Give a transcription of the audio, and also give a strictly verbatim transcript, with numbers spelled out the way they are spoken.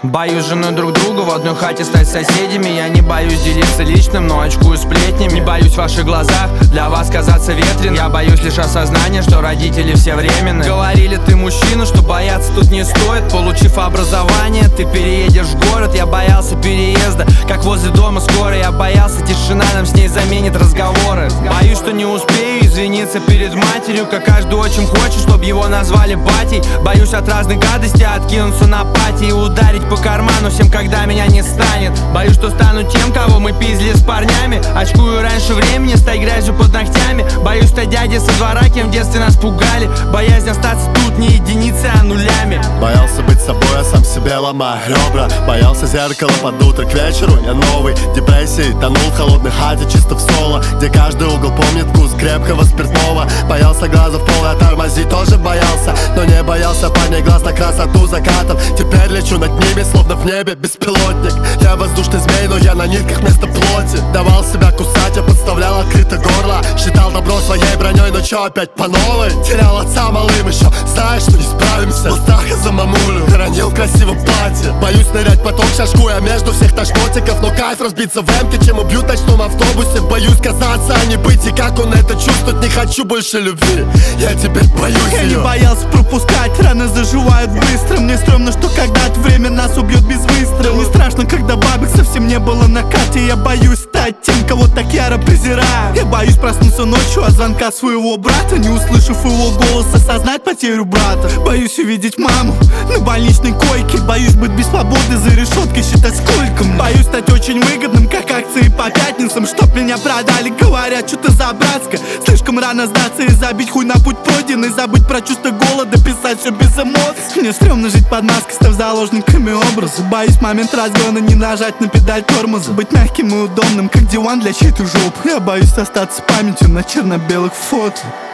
Боюсь жены друг друга в одной хате стать соседями. Я не боюсь делиться личным, но очкую сплетнями. Не боюсь в ваших глазах для вас казаться ветрен. Я боюсь лишь осознания, что родители все временны. Говорили, ты мужчина, что бояться тут не стоит. Получив образование, ты переедешь в город. Я боялся переезда, как возле дома скоро. Я боялся, тишина нам с ней заменит разговоры. Боюсь, что не успею извиниться перед матерью, как каждый отчим хочет, чтобы его назвали батей. Боюсь от разных гадостей откинуться на пати и ударить по карману всем, когда меня не станет. Боюсь, что стану тем, кого мы пиздили с парнями. Очкую раньше времени, стать грязью под ногтями. Боюсь стать дядей со двора, кем в детстве нас пугали. Боязнь остаться тут не единицы, а нулями. Боялся быть собой, а сам себе ломаю ребра. Боялся зеркала под утро, к вечеру я новый. Депрессии тонул в холодной хате, чисто в соло, где каждый угол помнит вкус крепкого спиртного. Боялся глаза в пол, а тормозить тоже боялся. Но не боялся парней глаз на красоту закатов. Теперь лечу над ними, словно в небе беспилотник. Я воздушный змей, но я на нитках вместо плоти. Давал себя кусать, я подставлял открыто горло. Считал добро своей броней, но чё опять по новой? Терял отца малым еще, знаешь, что не справимся. Был страха за мамулю, хоронил в красивом платье. Боюсь нырять поток, шашкуя между всех тошнотиков. Но кайф разбиться в эмке, чем убьют в ночном автобусе. Боюсь казаться, а не быть, и как он это чувствует. Не хочу больше любви, я теперь боюсь Я ее. не боялся пропускать, раны заживают быстро. Мне стрёмно, что когда-то время нас убьет без выстрела. Не страшно, когда бабок совсем не было на карте. Я боюсь стать тем, кого так яро презираю. Я боюсь проснуться ночью от звонка своего брата, не услышав его голоса, осознать потерю брата. Боюсь увидеть маму на больничной койке. Боюсь быть без свободы за решеткой, считать сколько мне. Боюсь стать очень выгодным, как акции по пятницам. Чтоб меня продали, говорят, что-то за братско. Слишком рано сдаться и забить хуй на путь пройденный. Забыть про чувство голода, писать все без эмоций. Мне стрёмно жить под маской, став заложниками образа. Боюсь в момент разгона не нажать на педаль тормоза. Быть мягким и удобным, как диван для чьей-то жопы. Я боюсь остаться с памятью на черно-белых фото.